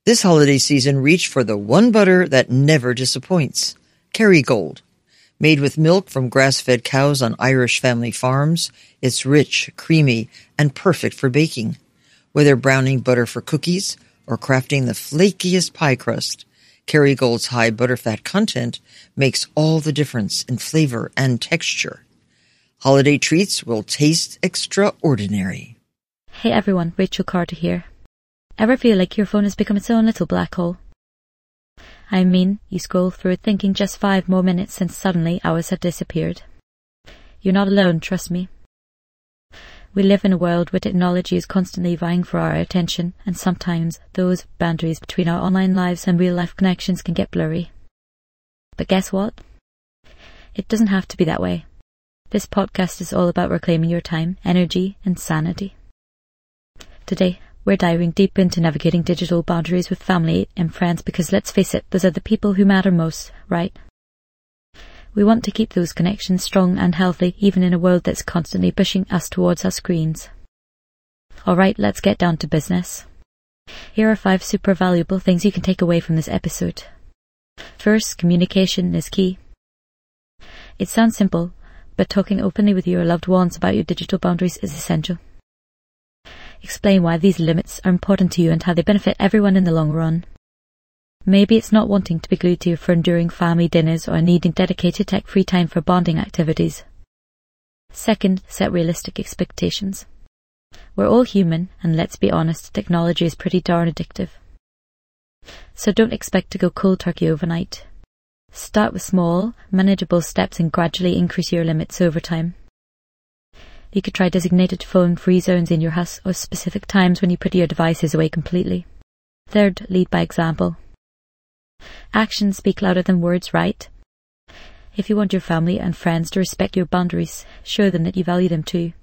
This holiday season, reach for the one butter that never disappoints. Kerrygold. Made with milk from grass-fed cows on Irish family farms, it's rich, creamy, and perfect for baking. Whether browning butter for cookies or crafting the flakiest pie crust, Kerrygold's high butterfat content makes all the difference in flavor and texture. Holiday treats will taste extraordinary. Hey everyone, Rachel Carter here. Ever feel like your phone has become its own little black hole? I mean, you scroll through it thinking just 5 more minutes and suddenly hours have disappeared. You're not alone, trust me. We live in a world where technology is constantly vying for our attention, and sometimes those boundaries between our online lives and real-life connections can get blurry. But guess what? It doesn't have to be that way. This podcast is all about reclaiming your time, energy, and sanity. Today, we're diving deep into navigating digital boundaries with family and friends because let's face it, those are the people who matter most, right? We want to keep those connections strong and healthy even in a world that's constantly pushing us towards our screens. Alright, let's get down to business. Here are 5 super valuable things you can take away from this episode. First, communication is key. It sounds simple, but talking openly with your loved ones about your digital boundaries is essential. Explain why these limits are important to you and how they benefit everyone in the long run. Maybe it's not wanting to be glued to your phone during family dinners or needing dedicated tech-free time for bonding activities. Second, set realistic expectations. We're all human, and let's be honest, technology is pretty darn addictive. So don't expect to go cold turkey overnight. Start with small, manageable steps and gradually increase your limits over time. You could try designated phone-free zones in your house or specific times when you put your devices away completely. Third, lead by example. Actions speak louder than words, right? If you want your family and friends to respect your boundaries, show them that you value them too.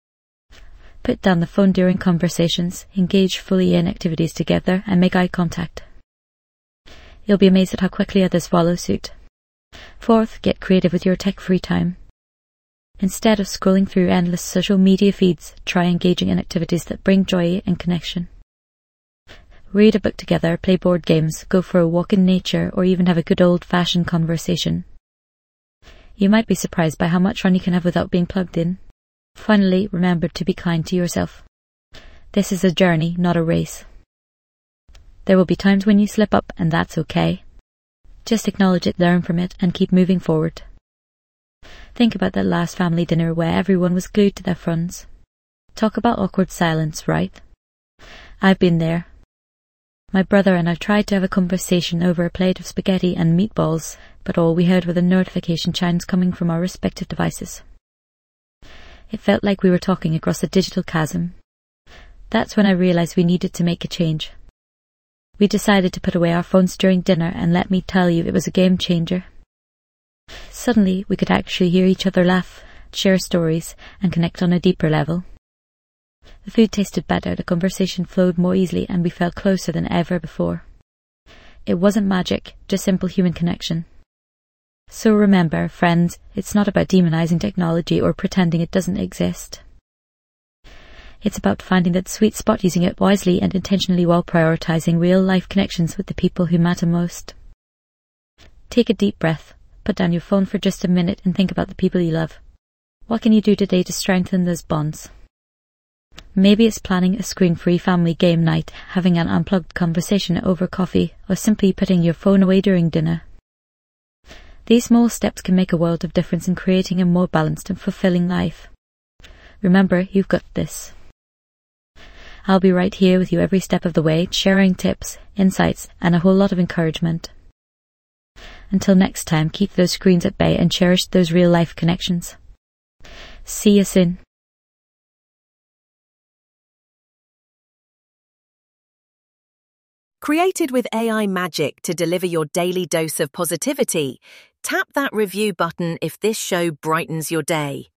Put down the phone during conversations, engage fully in activities together, and make eye contact. You'll be amazed at how quickly others follow suit. Fourth, get creative with your tech-free time. Instead of scrolling through endless social media feeds, try engaging in activities that bring joy and connection. Read a book together, play board games, go for a walk in nature, or even have a good old-fashioned conversation. You might be surprised by how much fun you can have without being plugged in. Finally, remember to be kind to yourself. This is a journey, not a race. There will be times when you slip up, and that's okay. Just acknowledge it, learn from it, and keep moving forward. Think about that last family dinner where everyone was glued to their phones. Talk about awkward silence, right? I've been there. My brother and I tried to have a conversation over a plate of spaghetti and meatballs, but all we heard were the notification chimes coming from our respective devices. It felt like we were talking across a digital chasm. That's when I realized we needed to make a change. We decided to put away our phones during dinner, and let me tell you, it was a game changer. Suddenly, we could actually hear each other laugh, share stories, and connect on a deeper level. The food tasted better, the conversation flowed more easily, and we felt closer than ever before. It wasn't magic, just simple human connection. So remember, friends, it's not about demonizing technology or pretending it doesn't exist. It's about finding that sweet spot, using it wisely and intentionally while prioritizing real-life connections with the people who matter most. Take a deep breath. Put down your phone for just a minute and think about the people you love. What can you do today to strengthen those bonds? Maybe it's planning a screen-free family game night, having an unplugged conversation over coffee, or simply putting your phone away during dinner. These small steps can make a world of difference in creating a more balanced and fulfilling life. Remember, you've got this. I'll be right here with you every step of the way, sharing tips, insights, and a whole lot of encouragement. Until next time, keep those screens at bay and cherish those real-life connections. See you soon. Created with AI magic to deliver your daily dose of positivity, tap that review button if this show brightens your day.